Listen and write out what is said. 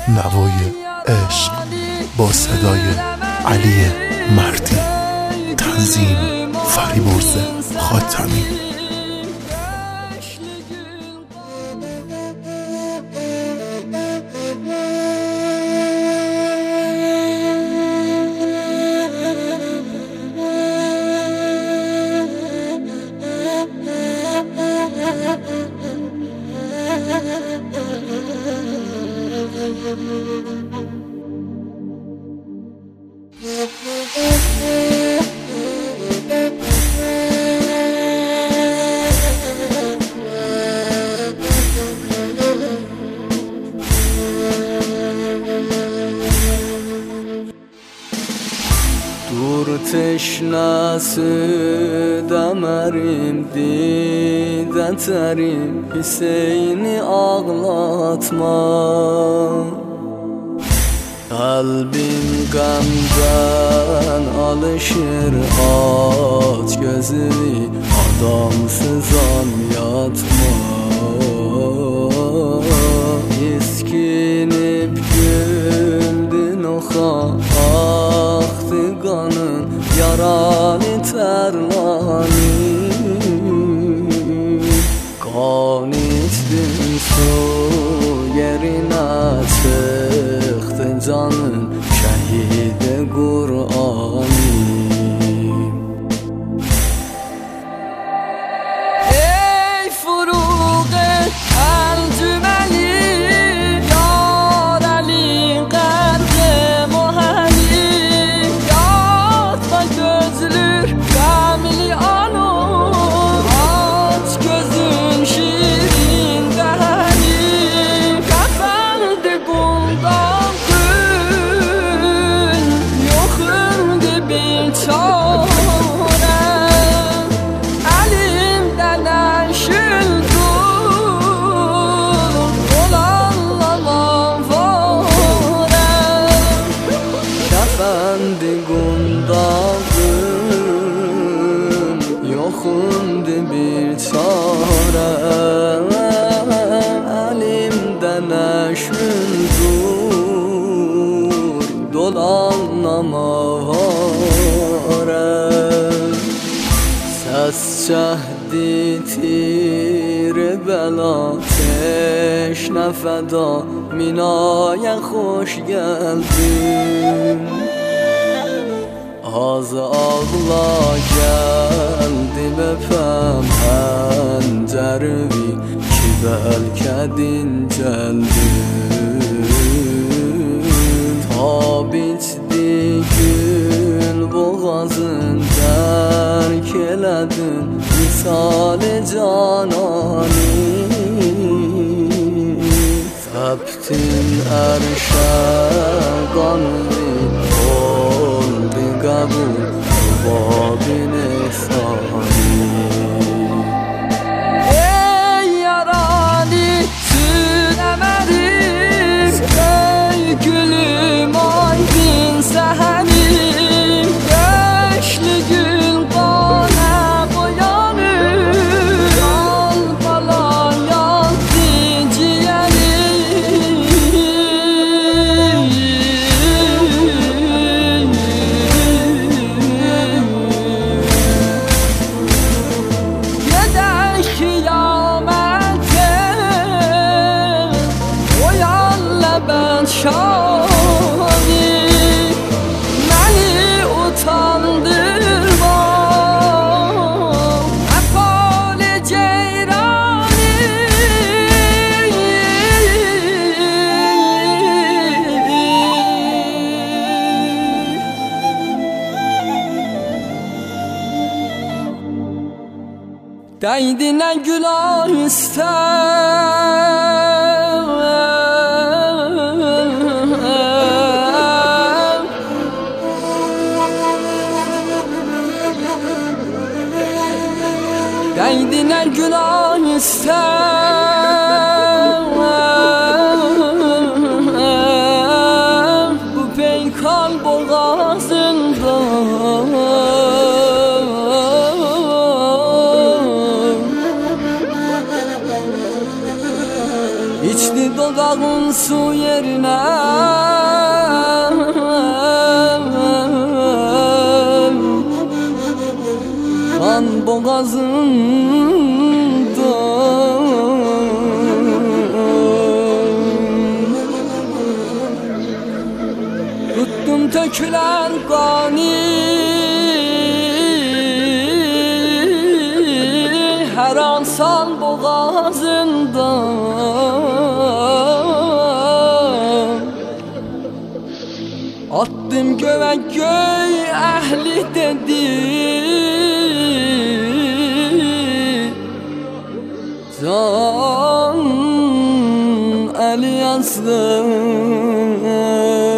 نوای عشق با صدای علی مردی، تنظیم فریبرز خاتمی. Dur teşnası damarım, dide terim, Hüseyin'i ağlatma. Kalbim gamdan alışır, aç gözünü, adamsız an yatma. İskinip güldün oxa, aktı kanın yaralı terlanı. Kan içtin su yerine çıktı canın, şehide Kur'an'ı. Ey furuğe encümeli, yar Ali qərqə muhəli, yatma gözlür qəmli anur, aç gözün şirin dəhəli, qəfəndi quldan gün, yoxundu bir çarə, əlimdən əşildur, olanlaman varəm. Qəfəndi qundağım, yoxundu bir çarə, əlimdən əşildur, dolanlamavarəm. Səs çəhdi tir bəla, teşnə fəda, minaya xoş gəldin. Az ağla gəldim öpəm həncərvi, ki bəlkə dincəldin. Tab içdi gül boğazın, dərk elədin misal-i canani. Səbtin ərşə qanuni, oldu qəbul babin ehsani. Ey yarani sünəmərim, ey gülüm aydın səhərim, yaşlı gül qanə boyanır, yal balan yaldı ciyərim. Gedək qiyamətə, oyan ləbənd şani, məni utandırma, əfal-i ceyrani. Dəydinə günah istəm, dəydinə günah istəm, bu peykal boğazında. İçti dodağın su yerine kan boğazında. Tuttum tökülen qani her an sal boğazında. Attım göğe göy ehli dedi can eli yazdı.